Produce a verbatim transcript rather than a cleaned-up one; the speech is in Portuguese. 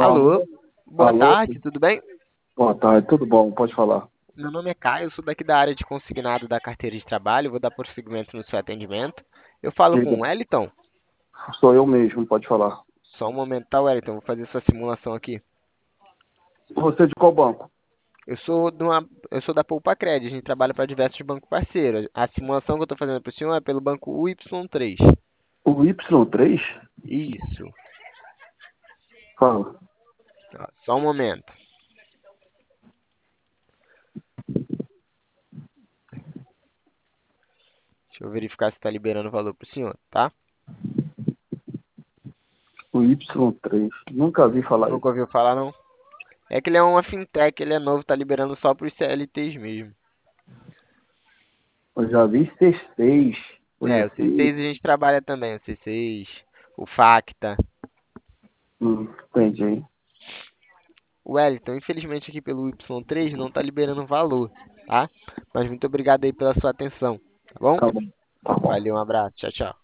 Alô, Alô? boa Alô? tarde, tudo bem? Boa tarde, tudo bom? Pode falar. Meu nome é Caio, eu sou daqui da área de consignado da carteira de trabalho, vou dar prosseguimento no seu atendimento. Eu falo com Diga. o Wellington. Sou eu mesmo, pode falar. Só um momento, tá, Wellington? Vou fazer sua simulação aqui. Você é de qual banco? Eu sou, de uma, eu sou da Poupa Cred, a gente trabalha para diversos bancos parceiros. A simulação que eu estou fazendo para o senhor é pelo banco U Y três. O Y três. Isso. Fala. Ó, só um momento. Deixa eu verificar se está liberando o valor para o senhor, tá? O Y três. Nunca vi falar Nunca isso. ouviu falar, não? É que ele é uma fintech, ele é novo, tá liberando só para os C L Ts mesmo. Eu já vi C seis. É, o Conheci. C seis a gente trabalha também, o C seis, o Facta. Hum, entendi. O Wellington, infelizmente aqui pelo Y três não está liberando valor, tá? Mas muito obrigado aí pela sua atenção, tá bom? Tá bom. Tá bom. Valeu, um abraço, tchau, tchau.